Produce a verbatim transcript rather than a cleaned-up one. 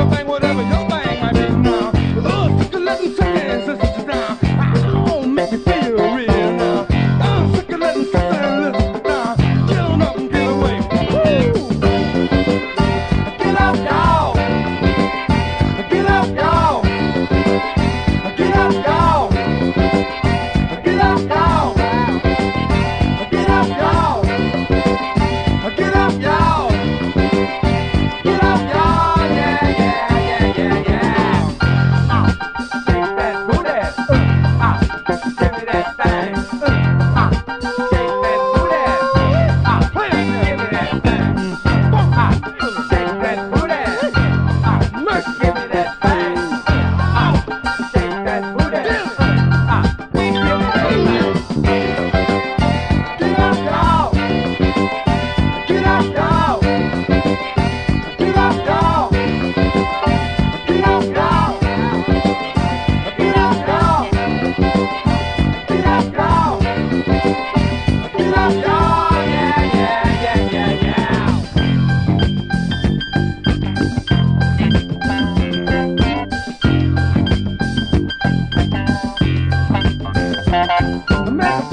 your thing, whatever your thing might be now. Oh, sister, let them say, sisters down. Oh, make me feel real now. Oh, sister, let them say, listen down. Get on up and get away. Woo! Get up, y'all. Get up, y'all. Get up, y'all. Get up, y'all. Get up, y'all. Get up, y'all. Get up, y'all. Yeah, yeah, yeah, yeah, yeah. Ah, shake that booty. Ah, give me that thing. Ah, shake that booty. Ah, please give me that thing. Ah, shake that booty. Ah, mercy, give me that thing. Ah, shake that booty. Ah, please give me that thing. Get up, y'all. Get up, y'all. Get up, y'all. Get up, y'all. Get up, y'all. Get up, y'all. Get up, y'all. Yeah, yeah, yeah, yeah, yeah. Make a